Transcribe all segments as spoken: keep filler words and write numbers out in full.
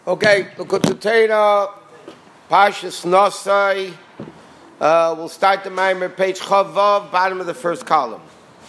Okay, look at the Torah, Parshas Nosai. Uh, we'll start the Maimer, page Chavav, bottom of the first column.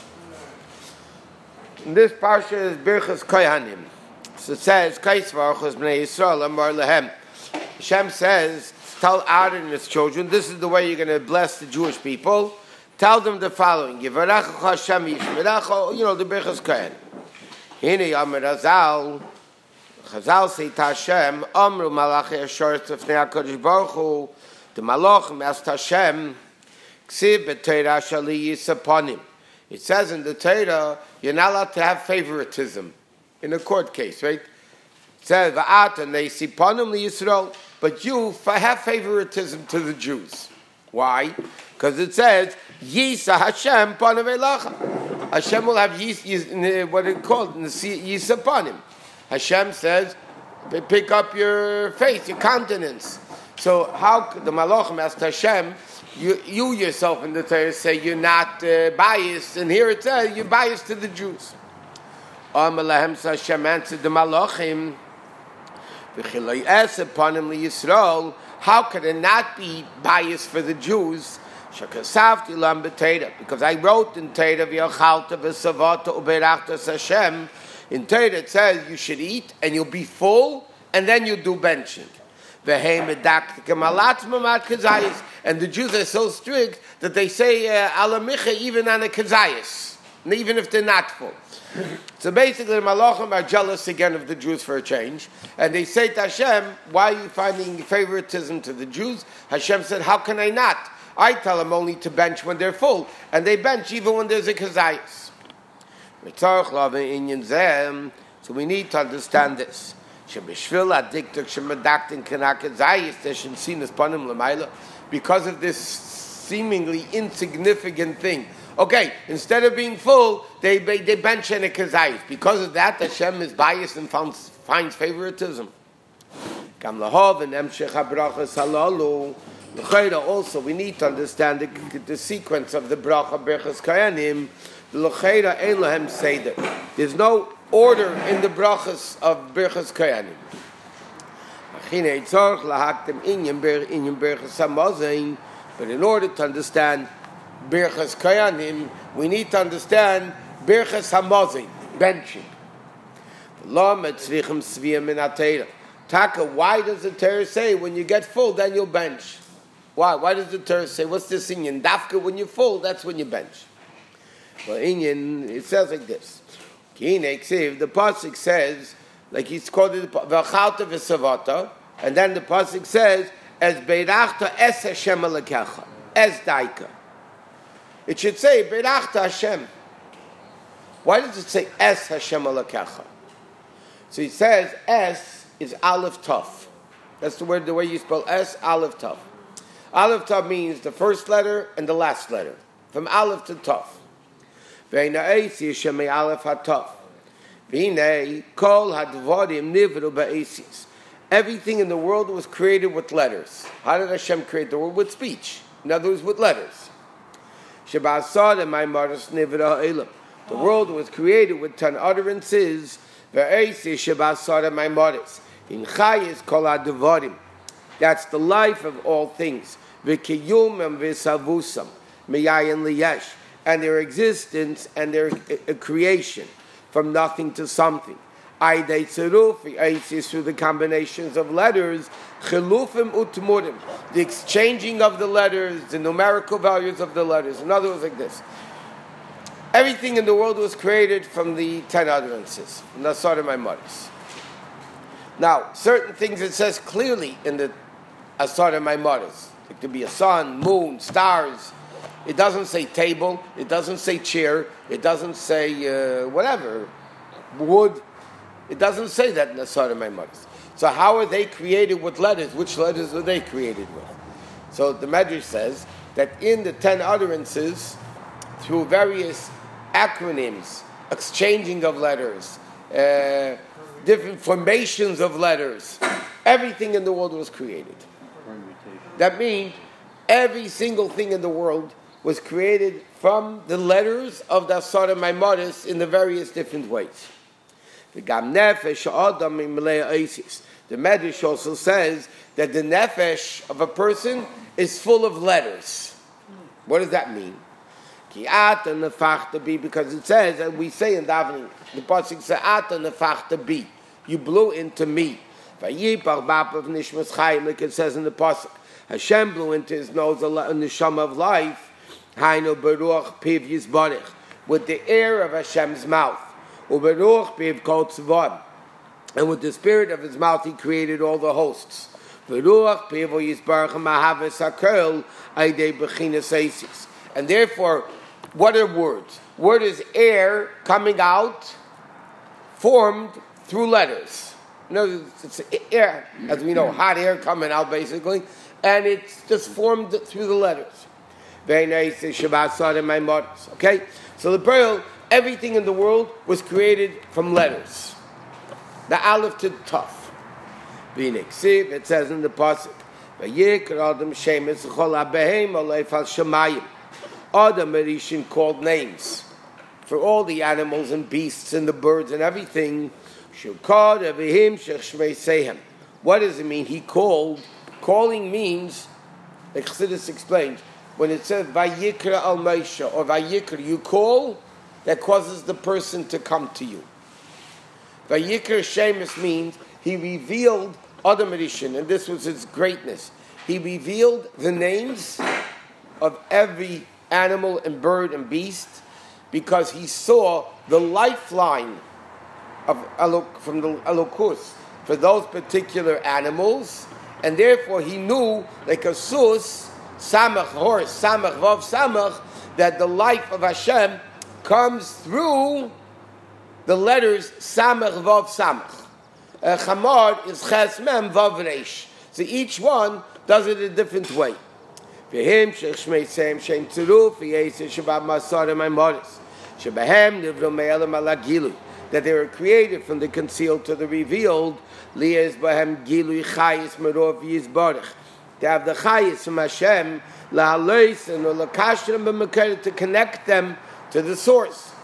And this Parsha is Birchas Kohanim. So it says, Kais Varchos Bnei Yisrael Amar Lehem. Hashem says, tell Aaron and his children, this is the way you're going to bless the Jewish people. Tell them the following, Yivarecha Hashem Yishmerecha, you know, the Birchas Kohanim. Hine Amar Azal, Chazal say to Hashem, Amru Malachi Asher Tzefnei HaKadosh Baruch Hu, the Malachim asked Hashem, Ksiv b'Torah shali yisaponim. It says in the Torah, you're not allowed to have favoritism in a court case, right? It says, Va'ata neisiponim liYisrael, but you have favoritism to the Jews. Why? Because it says, Yisa Hashem ponim elacha. Hashem will have yis, yis, what it called, yisaponim. Hashem says, pick up your face, your countenance. So how could the Malachim asked Hashem, you, you yourself in the Torah say you're not uh, biased, and here it says you're biased to the Jews. Amalahem, so Hashem answered the Malachim, how could it not be biased for the Jews? Because I wrote in Torah, in Torah it says you should eat and you'll be full and then you do benching. And the Jews are so strict that they say alamicha even on a kazayas, even if they're not full. So basically the Malachim are jealous again of the Jews for a change, and they say to Hashem, why are you finding favoritism to the Jews? Hashem said, how can I not? I tell them only to bench when they're full, and they bench even when there's a kazayas. So we need to understand this. Because of this seemingly insignificant thing. Okay, instead of being full, they they bench in a kazayis. Because of that, Hashem is biased and finds, finds favoritism. Also, we need to understand the, the sequence of the bracha Birchas Kohanim. There's no order in the brachas of Birchas Kohanim. But in order to understand Birchas Kohanim, we need to understand Birchas Hamazon, benching. Taka, why does the Torah say when you get full, then you'll bench? Why? Why does the Torah say, what's this inyan? Dafka, when you're full, that's when you bench. Well, inyan, it says like this. The pasuk says, like he's called it, v'chalta v'savata, and then the pasuk says, as beirachta es Hashem alekecha, es daika. It should say beirachta Hashem. Why does it say es Hashem alekecha? So he says es is aleph taf. That's the word, the way you spell es, aleph taf. Aleph taf means the first letter and the last letter, from aleph to taf. Everything in the world was created with letters. How did Hashem create the world? With speech. In other words, with letters. The world was created with ten utterances. That's the life of all things. And their existence and their uh, creation from nothing to something. Through the combinations of letters, the exchanging of the letters, the numerical values of the letters. In other words, like this. Everything in the world was created from the ten utterances, from the Asar Maimaris. Now, certain things it says clearly in the Asar Maimaris. It could be a sun, moon, stars. It doesn't say table. It doesn't say chair. It doesn't say uh, whatever, wood. It doesn't say that in the Asar Maimaris. So how are they created with letters? Which letters are they created with? So the Medrash says that in the ten utterances, through various acronyms, exchanging of letters, uh, different formations of letters, everything in the world was created. That means every single thing in the world was created from the letters of the Asar Maimaris in the various different ways. The The Medrash also says that the nefesh of a person is full of letters. What does that mean? Because it says, and we say in davening, the pasuk says, "Ata nefachta bi," you blew into me. Like it says in the pasuk, Hashem blew into his nose a neshama of life. Hainu beruach piv yizbarich, with the air of Hashem's mouth. Uberuach piv kol tzvarim, and with the spirit of his mouth he created all the hosts. Beruach piv yizbarich mahaves hakel aidei bechinas eisis. And therefore, what are words? Word is air coming out, formed through letters. You know, it's air, as we know, hot air coming out basically, and it's just formed through the letters. Very nice, okay? So the pearl, everything in the world was created from letters. The aleph to the taf. It says in the pasuk, Adam Rishon called names for all the animals and beasts and the birds and everything. What does it mean? He called. Calling means, like Chassidus explains, when it says Vayikra al Moshe or Vayikra, you call, that causes the person to come to you. Vayikra Shemus means he revealed Adam Rishon, and this was his greatness. He revealed the names of every animal and bird and beast, because he saw the lifeline of Elok, from the Elokus for those particular animals, and therefore he knew, like a sus, samach, horse, samach, vav, samach, that the life of Hashem comes through the letters samach, vav, samach. Uh, Chamar is ches, mem, vav, reish. So each one does it a different way. That they were created from the concealed to the revealed. To have the chayis from Hashem, to connect them to the source.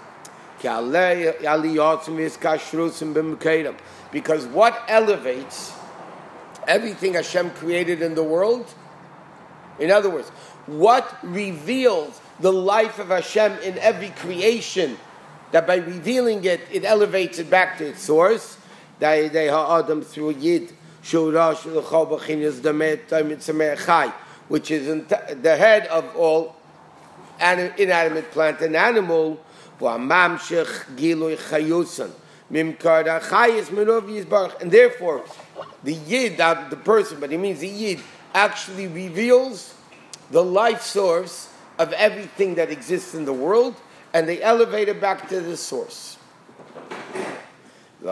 Because what elevates everything Hashem created in the world? In other words, what reveals the life of Hashem in every creation, that by revealing it, it elevates it back to its source? Ha'adam through Yid, which is the head of all inanimate plant and animal. And therefore, the Yid, not the person, but he means the Yid, actually reveals the life source of everything that exists in the world, and they elevate it back to the source. And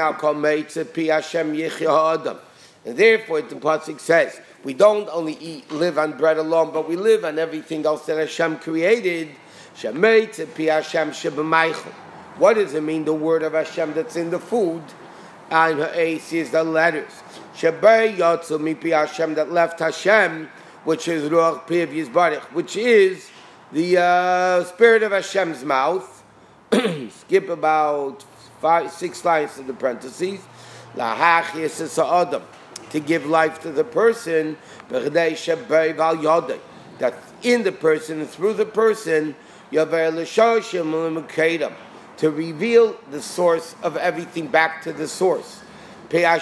therefore, the pasuk says, we don't only eat, live on bread alone, but we live on everything else that Hashem created. What does it mean, the word of Hashem that's in the food? And her ace is the letters. That left Hashem, which is Ruach Piv Yizbarich, which is the uh, spirit of Hashem's mouth. Skip about five, six lines to the parentheses. To give life to the person, that in the person and through the person, to reveal the source of everything back to the source. Because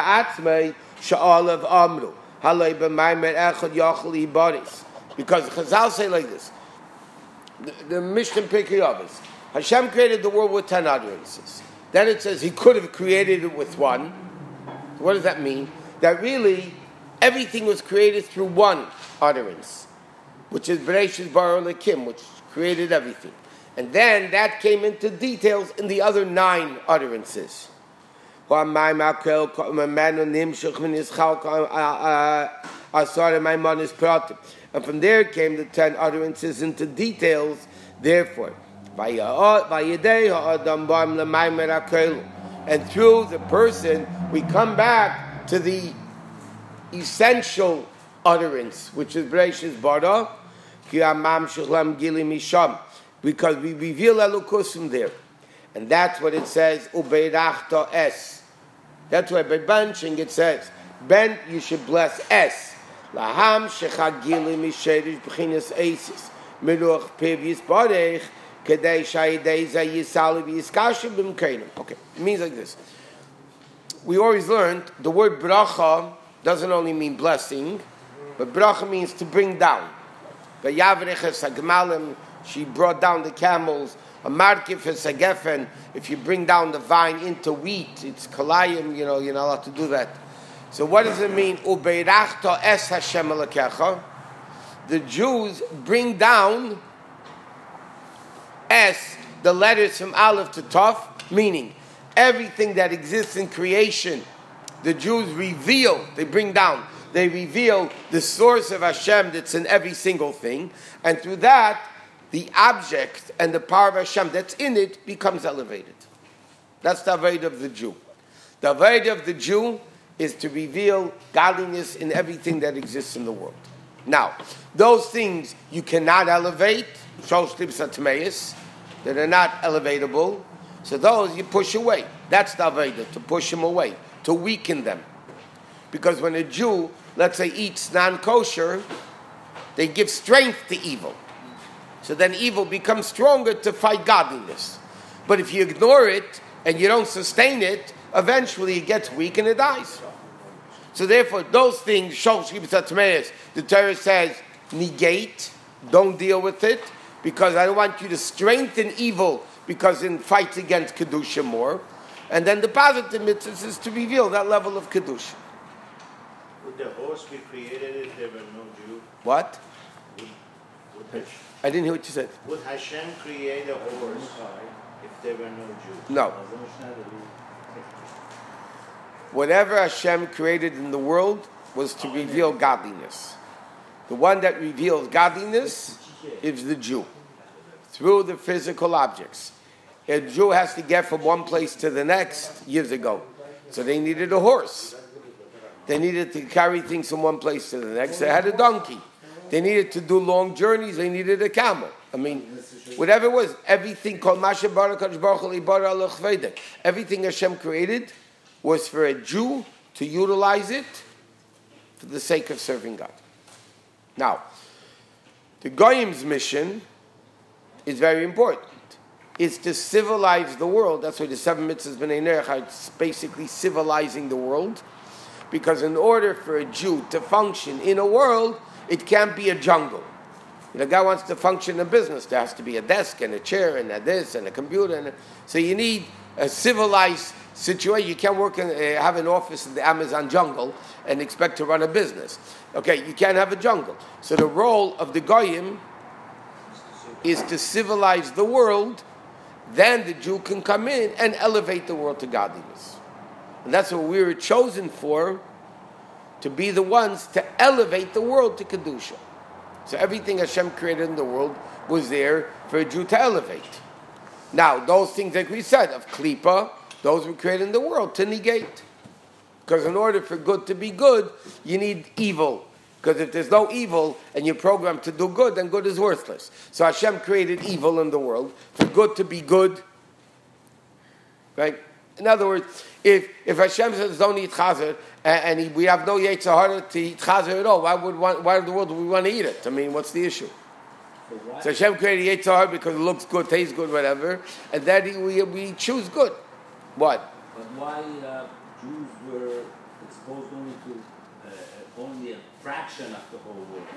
Chazal say like this, the, the Mishnah Pirkei Avos, Hashem created the world with ten utterances. Then it says he could have created it with one. What does that mean? That really everything was created through one utterance, which is Bereshis bara Elokim, which created everything. And then that came into details in the other nine utterances. And from there came the ten utterances into details. Therefore, and through the person, we come back to the essential utterance, which is Bereshis bara, because we reveal Elokus from there. And that's what it says, Ubeirachta es. That's why by benching it says, ben, you should bless S. Laham shechagili misherish b'chinas esis. Miluch piv yisbarech, kedei shayidei zayisali v'yiskashim b'mkeinim. Okay, it means like this. We always learned the word bracha doesn't only mean blessing, but bracha means to bring down. V'yavreches hagmalim, she brought down the camels. A markif is a gefen. If you bring down the vine into wheat, it's kalayim, you know, you're not allowed to do that. So what does it mean? Ubeirachta es Hashem elakecha. The Jews bring down es, the letters from Aleph to Tov, meaning everything that exists in creation, the Jews reveal, they bring down, they reveal the source of Hashem that's in every single thing, and through that, the object and the power of Hashem that's in it becomes elevated. That's the avodah of the Jew. The avodah of the Jew is to reveal godliness in everything that exists in the world. Now, those things you cannot elevate, shosh libsa tmeis, that are not elevatable, so those you push away. That's the avodah, to push them away, to weaken them. Because when a Jew, let's say, eats non-kosher, they give strength to evil. So then evil becomes stronger to fight godliness. But if you ignore it and you don't sustain it, eventually it gets weak and it dies. So therefore, those things, the Torah says, negate, don't deal with it, because I don't want you to strengthen evil, because it fights against Kedusha more. And then the positive mitzvah is to reveal that level of Kedusha. Would the horse be created if there were no Jew? What? Would, would I didn't hear what you said. Would Hashem create a horse if there were no Jews? No. Whatever Hashem created in the world was to reveal godliness. The one that reveals godliness is the Jew, through the physical objects. A Jew has to get from one place to the next years ago. So they needed a horse. They needed to carry things from one place to the next. They had a donkey. They needed to do long journeys. They needed a camel. I mean, whatever it was, everything called Masha Barakach Baruch everything Hashem created was for a Jew to utilize it for the sake of serving God. Now, the Goyim's mission is very important. It's to civilize the world. That's why the seven mitzvahs b'nei nerech are basically civilizing the world. Because in order for a Jew to function in a world, it can't be a jungle. You know, a guy wants to function in a business, there has to be a desk and a chair and a this and a computer. And a, so you need a civilized situation. You can't work in, uh, have an office in the Amazon jungle and expect to run a business. Okay, you can't have a jungle. So the role of the Goyim is to civilize the world. Then the Jew can come in and elevate the world to godliness. And that's what we were chosen for, to be the ones to elevate the world to Kedusha. So everything Hashem created in the world was there for a Jew to elevate. Now, those things, like we said, of Klippa, those were created in the world to negate. Because in order for good to be good, you need evil. Because if there's no evil and you're programmed to do good, then good is worthless. So Hashem created evil in the world for good to be good. Right? In other words, if if Hashem says don't eat chazer, and, and he, we have no yetzer hara to eat chazer at all, why would want, why in the world do we want to eat it? I mean, what's the issue? So Hashem created yetzer hara because it looks good, tastes good, whatever, and then he, we we choose good. What? But why uh, Jews were exposed only to uh, only a fraction of the whole world?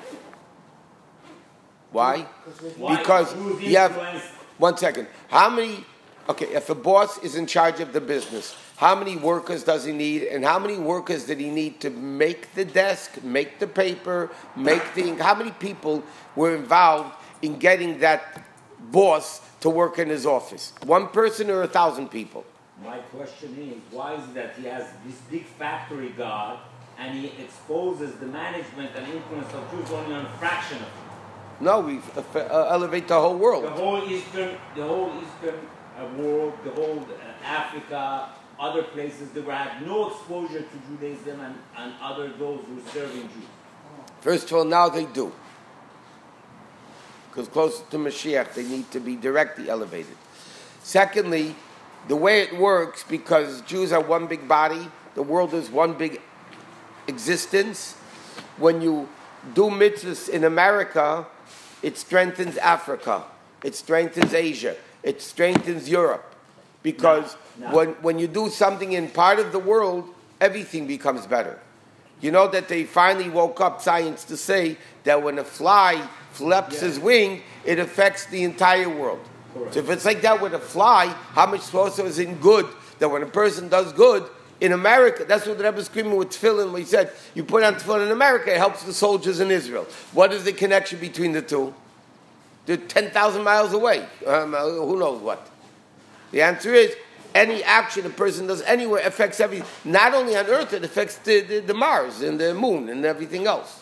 Why? Why Because Jews you have influenced- one second. How many? Okay, if a boss is in charge of the business, how many workers does he need, and how many workers did he need to make the desk, make the paper, make the... How many people were involved in getting that boss to work in his office? One person or a thousand people? My question is, why is it that he has this big factory god, and he exposes the management and influence of Jews only on a fraction of it? No, we uh, elevate the whole world. The whole Eastern, the whole Eastern uh, world, the whole uh, Africa, other places, they had no exposure to Judaism and, and other those who are serving Jews. First of all, now they do. Because closer to Mashiach, they need to be directly elevated. Secondly, the way it works, because Jews are one big body, The world is one big existence. When you do mitzvahs in America, it strengthens Africa. It strengthens Asia. It strengthens Europe. Because no, no. when when you do something in part of the world, everything becomes better. You know that they finally woke up science to say that when a fly flaps yeah. his wing, it affects the entire world. Correct. So if it's like that with a fly, how much closer is it good that when a person does good in America? That's what the Rebbe was screaming with tefillin when he said, you put on tefillin in America, it helps the soldiers in Israel. What is the connection between the two? They're ten thousand miles away. Um, who knows what? The answer is, any action a person does anywhere affects everything. Not only on Earth, it affects the, the, the Mars and the Moon and everything else.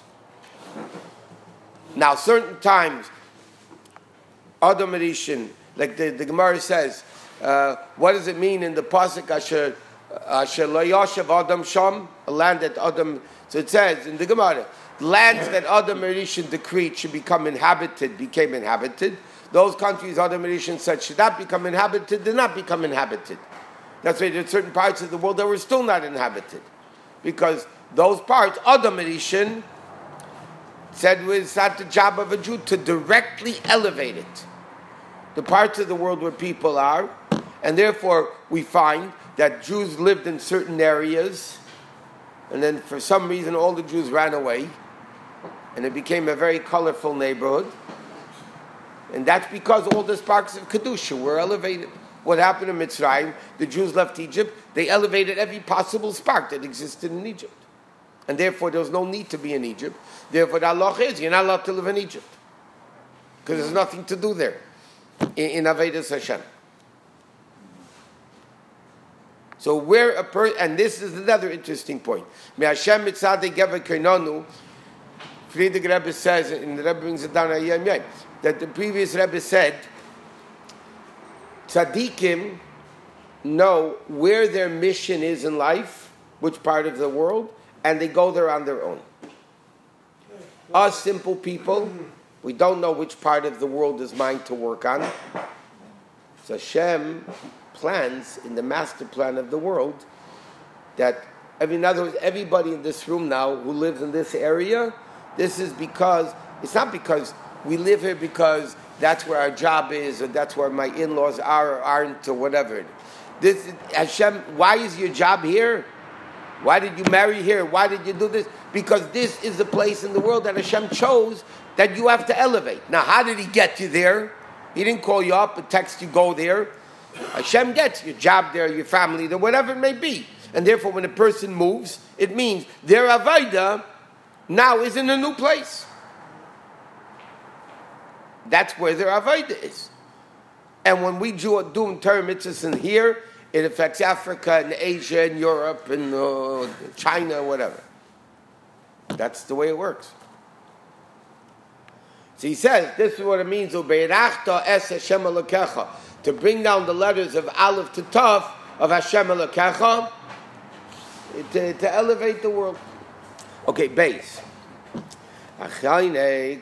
Now, certain times, Adam Rishon, like the, the Gemara says, uh, what does it mean in the Pasuk, Asher, Asher lo yoshev Adam sham, a land that Adam, so it says in the Gemara, lands that Adam Rishon decreed should become inhabited, became inhabited. Those countries Adam Rishon said should not become inhabited, did not become inhabited. That's why there's certain parts of the world that were still not inhabited. Because those parts, Adam Rishon said it's not the job of a Jew to directly elevate it. The parts of the world where people are, and therefore we find that Jews lived in certain areas, and then for some reason all the Jews ran away, and it became a very colorful neighborhood. And that's because all the sparks of Kedusha were elevated. What happened in Mitzrayim? The Jews left Egypt. They elevated every possible spark that existed in Egypt. And therefore, there was no need to be in Egypt. Therefore, the halacha is, you're not allowed to live in Egypt. Because there's nothing to do there in, in Avodas Hashem. So where a person, and this is another interesting point. Me Hashem mitzadei gever keinanu, Friedrich Rebbe says, and the Rebbe brings it down, that the previous Rebbe said, tzaddikim know where their mission is in life, which part of the world, and they go there on their own. Us simple people, we don't know which part of the world is mine to work on. So Hashem plans in the master plan of the world that, in other words, everybody in this room now who lives in this area, this is because, it's not because we live here because that's where our job is, or that's where my in-laws are or aren't, or whatever. This is, Hashem, why is your job here? Why did you marry here? Why did you do this? Because this is the place in the world that Hashem chose that you have to elevate. Now, how did He get you there? He didn't call you up and text you, go there. Hashem gets your job there, your family there, whatever it may be. And therefore, when a person moves, it means their avodah now is in a new place. That's where their avodah is. And when we do doing Torah mitzvahs in here, it affects Africa and Asia and Europe and uh, China, whatever. That's the way it works. So he says, this is what it means, Ubeirachta es Hashem Elokecha, to bring down the letters of Aleph to Tav of Hashem Elokecha, to, to elevate the world. Okay, base. The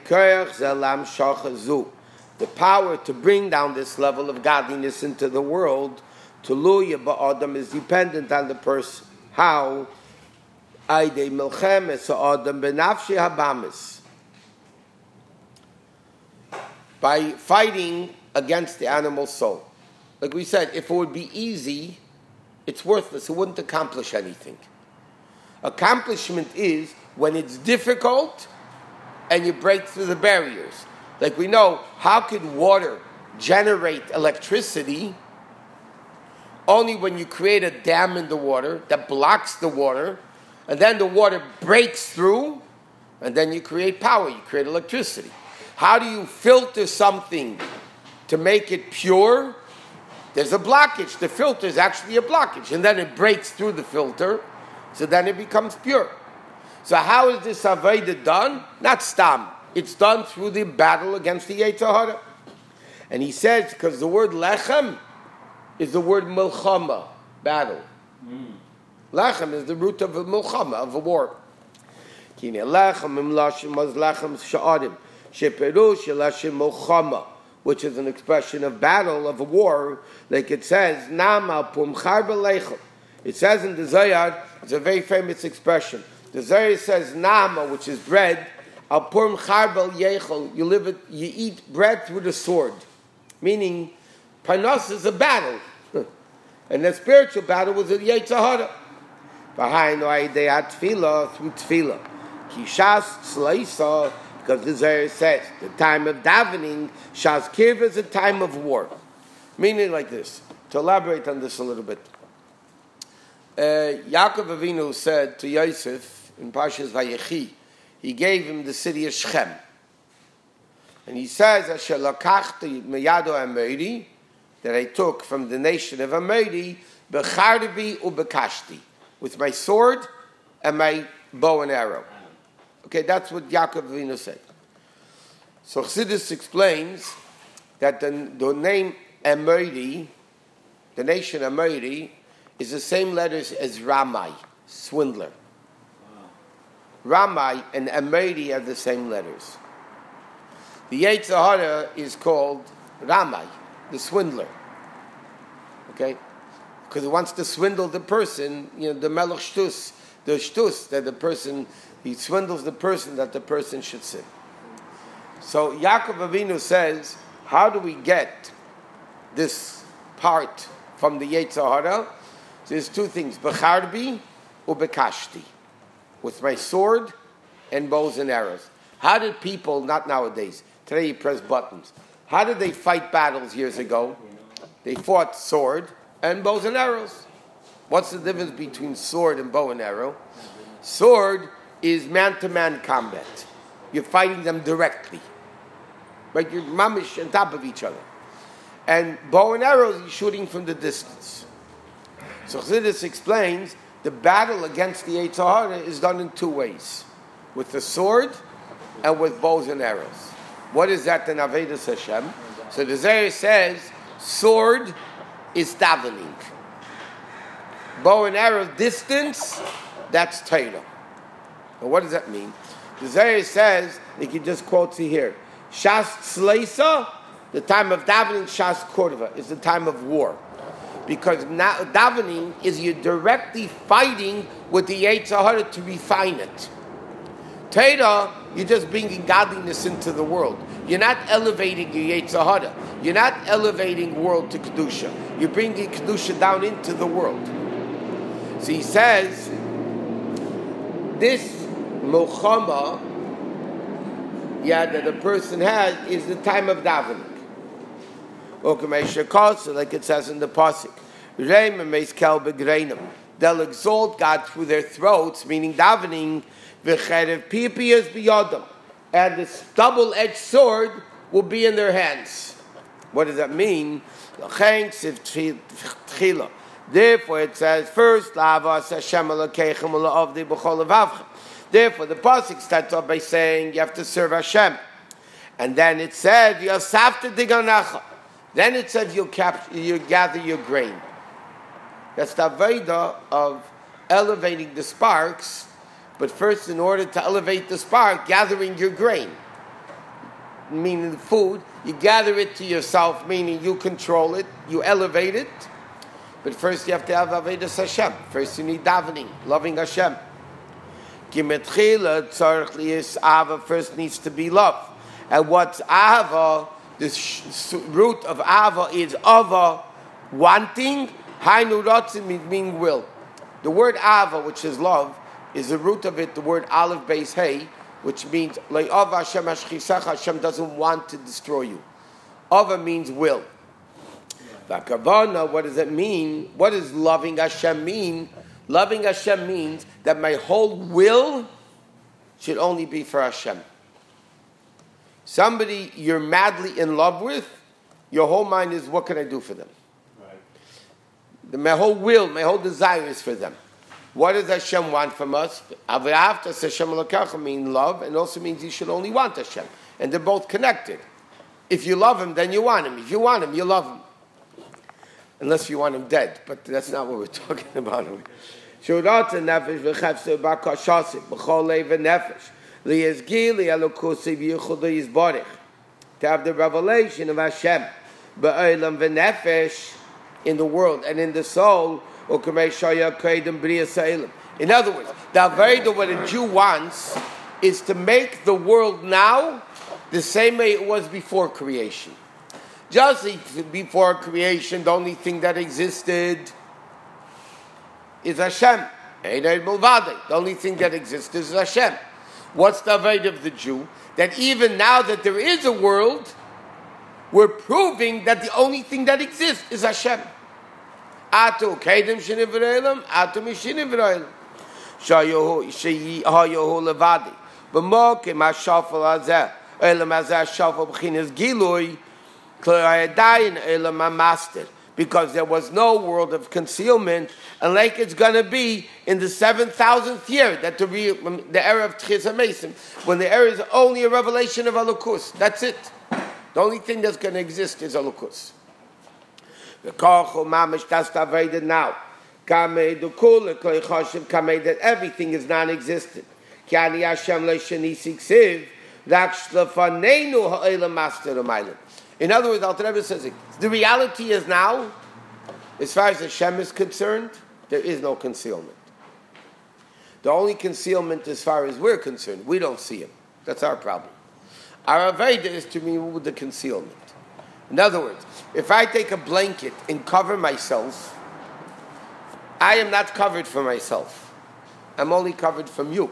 power to bring down this level of godliness into the world, Tuluya ba'adam, is dependent on the person. How? Aidei milchemes ha'adam benafshi habamis. By fighting against the animal soul. Like we said, if it would be easy, it's worthless. It wouldn't accomplish anything. Accomplishment is when it's difficult and you break through the barriers. Like we know, how could water generate electricity? Only when you create a dam in the water that blocks the water, and then the water breaks through, and then you create power, you create electricity. How do you filter something to make it pure? There's a blockage. The filter is actually a blockage, and then it breaks through the filter, so then it becomes pure. So how is this avodah done? Not stam. It's done through the battle against the Yetzer Hara. And he says, because the word lechem is the word milchama, battle. Mm. Lechem is the root of a milchama, of a war. Kine lechem im lashim was lechem sha'adim, sheperush lashim milchama, which is an expression of battle, of a war, like it says, Nama pum char b'lechem. It says in the Zohar, it's a very famous expression. The Zohar says, Nama, which is bread, al purim charbel yechol, you live it, you eat bread through the sword. Meaning, Parnas is a battle. And the spiritual battle was a Yetzer Hara. Behind no idea tefillah through tefillah. Kishas Slaisa, because the Zohar says the time of davening, Shas Kirv is a time of war. Meaning like this. To elaborate on this a little bit. Uh, Yaakov Avinu said to Yosef in Parshas Vayechi, he gave him the city of Shechem. And he says, Asher lakachti meyado Amori, that I took from the nation of Amori, becharbi ubekashti, with my sword and my bow and arrow. Okay, that's what Yaakov Avinu said. So Chassidus explains that the, the name Amori, the nation Amori, is the same letters as Ramai, swindler. Ramai and Amori are the same letters. The Yetzer Hara is called Ramai, the swindler. Okay? Because it wants to swindle the person, you know, the Melech Shtus, the Shtus, that the person, he swindles the person that the person should sin. So Yaakov Avinu says, how do we get this part from the Yetzer Hara? There's two things, Becharbi ubekashti, with my sword and bows and arrows. How did people, not nowadays, today you press buttons, how did they fight battles years ago? They fought sword and bows and arrows. What's the difference between sword and bow and arrow? Sword is man-to-man combat. You're fighting them directly. Right? You're mamish on top of each other. And bow and arrows, you're shooting from the distance. So Chassidus explains the battle against the Yetzer Hara is done in two ways. With the sword and with bows and arrows. What is that in Avedus Hashem? So the Zohar says, sword is davening. Bow and arrow distance, that's Torah. And what does that mean? The Zohar says, they can just quote you here, Shas Tzleisa, the time of davening, Shas Korva, is the time of war. Because now, davening is you directly fighting with the Yetzer Hara to refine it. Torah, you're just bringing godliness into the world. You're not elevating your Yetzer Hara. You're not elevating world to Kedusha. You're bringing Kedusha down into the world. So he says, this Mochama, yeah, that a person has is the time of davening. Like it says in the pasuk, they'll exalt God through their throats, meaning davening, and this double-edged sword will be in their hands. What does that mean? Therefore it says, first, therefore the pasuk starts off by saying you have to serve Hashem. And then it said, Yosafta diganacha. Then it says you'll, capture, you'll gather your grain. That's the Aveda of elevating the sparks, but first in order to elevate the spark, gathering your grain. Meaning the food, you gather it to yourself, meaning you control it, you elevate it. But first you have to have Avedas Hashem. First you need davening, loving Hashem. Gimetchila tzarich liyis ava, first needs to be love. And what's ava? This root of ava is ava, wanting. Hainu rotzim meaning will. The word ava, which is love, is the root of it. The word aleph beis hey, which means le'ava Hashem hashchisach. Hashem doesn't want to destroy you. Ava means will. Vakavana, what does it mean? What does loving Hashem mean? Loving Hashem means that my whole will should only be for Hashem. Somebody you're madly in love with, your whole mind is, what can I do for them? Right. The, my whole will, my whole desire is for them. What does Hashem want from us? Avayavta Hashem Elokach means love, and also means you should only want Hashem. And they're both connected. If you love Him, then you want Him. If you want Him, you love Him. Unless you want Him dead, but that's not what we're talking about. To have the revelation of Hashem in the world and in the soul, In other words, the Avodah, what a Jew wants, is to make the world now the same way it was before creation. Just before creation, the only thing that existed is Hashem. The only thing that exists is Hashem. What's the Avodah of the Jew? That even now that there is a world, we're proving that the only thing that exists is Hashem. Atu kedem shenivreilem, atu mishinivreilem. Shayohu sheyi hayohu levadi. B'mo kemashafal azeh, elam azeh shafal b'chinas gilui, k'layadayin elam amaster. Because there was no world of concealment, and like it's going to be in the seven thousandth year, that the, re, the era of Tchis HaMesim, when the era is only a revelation of Elokus. That's it. The only thing that's going to exist is Elokus. The Kochel Mamish, that's the Avodah now. Kamei Dukul, Klei Choshev, Kamei, that everything is non-existent. Kiani Hashem Leishani Siksiv, Rak Shlefanenu Ha'elam Master Amaylim. In other words, Alter Rebbe says, the reality is now, as far as Hashem is concerned, there is no concealment. The only concealment as far as we're concerned, we don't see him. That's our problem. Our Avodah is to remove the concealment. In other words, if I take a blanket and cover myself, I am not covered for myself. I'm only covered from you.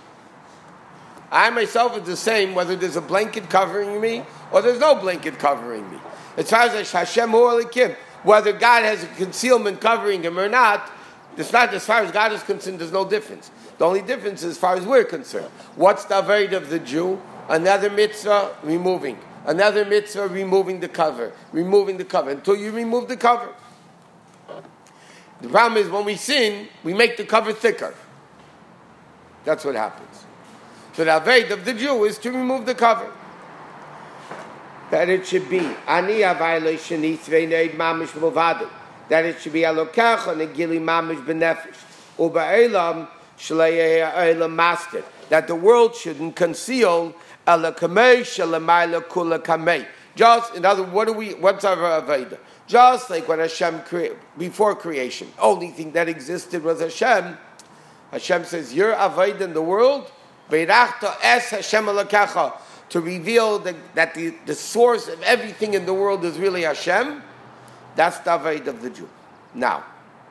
I myself is the same whether there's a blanket covering me or there's no blanket covering me. As far as Hashem Hu Elikim, whether God has a concealment covering him or not, it's not, as far as God is concerned, there's no difference. The only difference is as far as we're concerned. What's the Avodah of the Jew? Another mitzvah, removing. Another mitzvah, removing the cover. Removing the cover. Until you remove the cover. The problem is when we sin, we make the cover thicker. That's what happens. So the Avodah of the Jew is to remove the cover. That it should be ani avaylo sheni tzveinei mamish movadu. That it should be alokacha negili mamish benefesh ubaelam shleiyeh elam master. That the world shouldn't conceal alakamei shalamayla kula kamei. Just in other, what do we? What's our Avodah? Just like when Hashem created before creation, only thing that existed was Hashem. Hashem says, "Your Avodah in the world." Es Hashem Elokecha, to reveal the, that the, the source of everything in the world is really Hashem. That's the Avodah of the Jew. Now,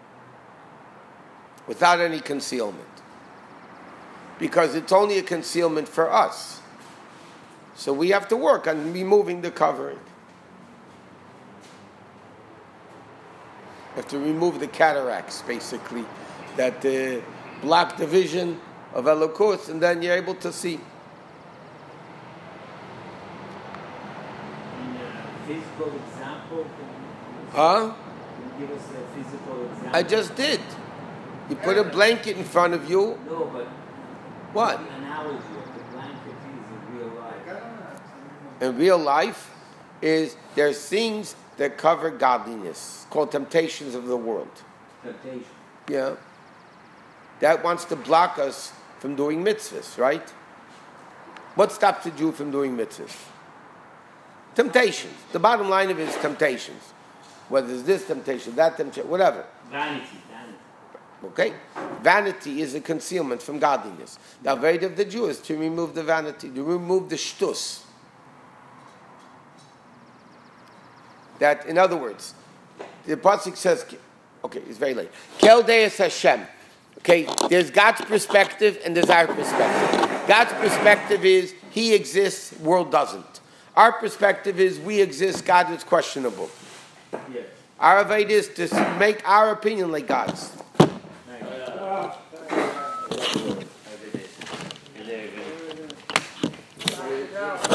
without any concealment, because it's only a concealment for us. So we have to work on removing the covering. We have to remove the cataracts, basically, that uh, block the vision of Elokus, and then you're able to see. In a physical example, can you, huh? Can you give us a physical example? I just did. You put a blanket in front of you. No, but what? The analogy of the blanket is in real life. In real life, is there's things that cover godliness, called temptations of the world. Temptation. Yeah. That wants to block us from doing mitzvahs, right? What stops the Jew from doing mitzvahs? Temptations. The bottom line of it is temptations. Whether it's this temptation, that temptation, whatever. Vanity, vanity. Okay? Vanity is a concealment from godliness. The Avodah of the Jew is to remove the vanity, to remove the shtus. That, in other words, the Pasuk says, okay, it's very late. Kel deis Hashem. Okay, there's God's perspective and there's our perspective. God's perspective is He exists, world doesn't. Our perspective is we exist, God is questionable. Yes. Our Avodah is to make our opinion like God's. Nice.